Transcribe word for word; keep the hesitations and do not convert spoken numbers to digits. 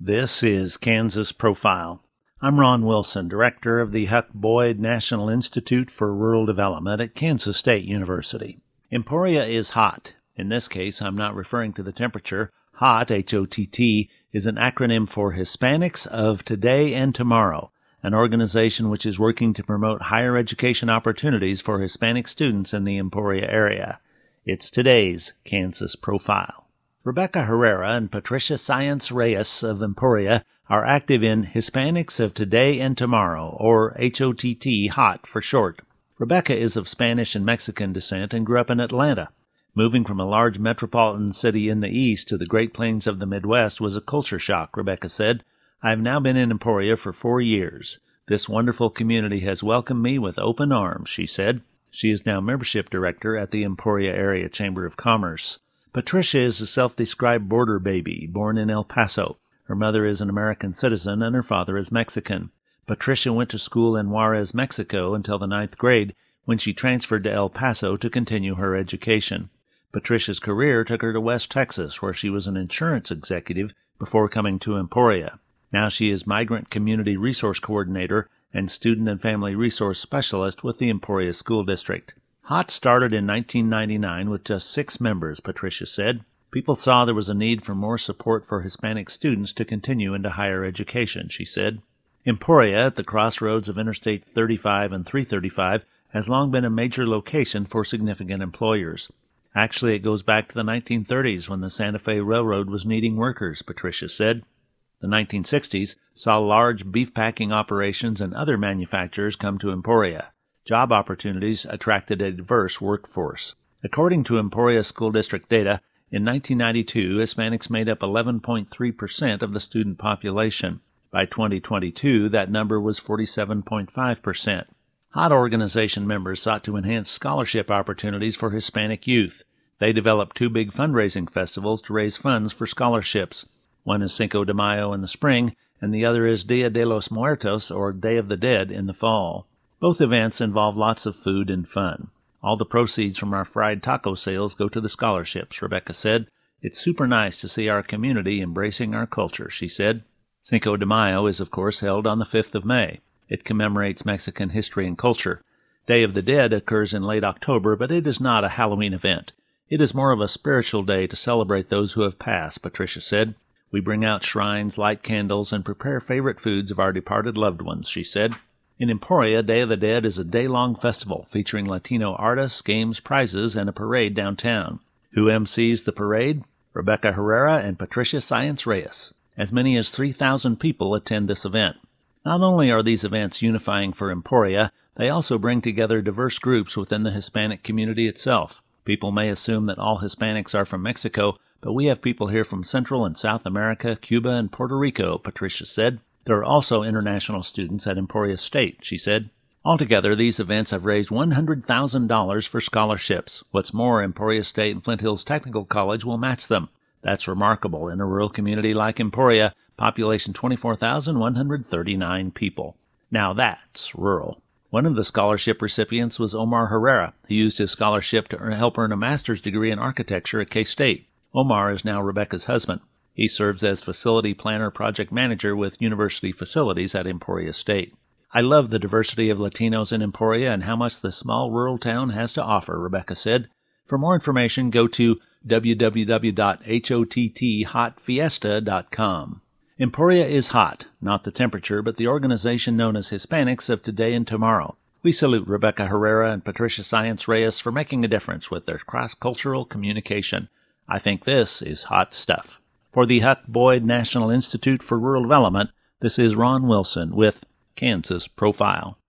This is Kansas Profile. I'm Ron Wilson, director of the Huck Boyd National Institute for Rural Development at Kansas State University. Emporia is hot. In this case, I'm not referring to the temperature. HOTT, H O T T, is an acronym for Hispanics of Today and Tomorrow, an organization which is working to promote higher education opportunities for Hispanic students in the Emporia area. It's today's Kansas Profile. Rebecca Herrera and Patricia Sáenz Reyes of Emporia are active in Hispanics of Today and Tomorrow, or H O T T, HOTT for short. Rebecca is of Spanish and Mexican descent and grew up in Atlanta. Moving from a large metropolitan city in the east to the Great Plains of the Midwest was a culture shock, Rebecca said. I have now been in Emporia for four years. This wonderful community has welcomed me with open arms, she said. She is now membership director at the Emporia Area Chamber of Commerce. Patricia is a self-described border baby, born in El Paso. Her mother is an American citizen and her father is Mexican. Patricia went to school in Juarez, Mexico until the ninth grade, when she transferred to El Paso to continue her education. Patricia's career took her to West Texas, where she was an insurance executive before coming to Emporia. Now she is Migrant Community Resource Coordinator and Student and Family Resource Specialist with the Emporia School District. HOTT started in nineteen ninety-nine with just six members, Patricia said. People saw there was a need for more support for Hispanic students to continue into higher education, she said. Emporia, at the crossroads of Interstate thirty-five and three thirty-five, has long been a major location for significant employers. Actually, it goes back to the nineteen thirties when the Santa Fe Railroad was needing workers, Patricia said. The nineteen sixties saw large beef packing operations and other manufacturers come to Emporia. Job opportunities attracted a diverse workforce. According to Emporia School District data, in nineteen ninety-two, Hispanics made up eleven point three percent of the student population. By twenty twenty-two, that number was forty-seven point five percent. HOTT organization members sought to enhance scholarship opportunities for Hispanic youth. They developed two big fundraising festivals to raise funds for scholarships. One is Cinco de Mayo in the spring, and the other is Dia de los Muertos, or Day of the Dead, in the fall. Both events involve lots of food and fun. All the proceeds from our fried taco sales go to the scholarships, Rebecca said. It's super nice to see our community embracing our culture, she said. Cinco de Mayo is, of course, held on the fifth of May. It commemorates Mexican history and culture. Day of the Dead occurs in late October, but it is not a Halloween event. It is more of a spiritual day to celebrate those who have passed, Patricia said. We bring out shrines, light candles, and prepare favorite foods of our departed loved ones, she said. In Emporia, Day of the Dead is a day-long festival featuring Latino artists, games, prizes, and a parade downtown. Who emcees the parade? Rebecca Herrera and Patricia Sáenz Reyes. As many as three thousand people attend this event. Not only are these events unifying for Emporia, they also bring together diverse groups within the Hispanic community itself. People may assume that all Hispanics are from Mexico, but we have people here from Central and South America, Cuba, and Puerto Rico, Patricia said. There are also international students at Emporia State, she said. Altogether, these events have raised one hundred thousand dollars for scholarships. What's more, Emporia State and Flint Hills Technical College will match them. That's remarkable in a rural community like Emporia, population twenty-four thousand one hundred thirty-nine people. Now that's rural. One of the scholarship recipients was Omar Herrera. He used his scholarship to earn, help earn a master's degree in architecture at K-State. Omar is now Rebecca's husband. He serves as facility planner project manager with university facilities at Emporia State. I love the diversity of Latinos in Emporia and how much the small rural town has to offer, Rebecca said. For more information, go to w w w dot hott hot fiesta dot com. Emporia is hot, not the temperature, but the organization known as Hispanics of Today and Tomorrow. We salute Rebecca Herrera and Patricia Sáenz Reyes for making a difference with their cross-cultural communication. I think this is hot stuff. For the Huck Boyd National Institute for Rural Development, this is Ron Wilson with Kansas Profile.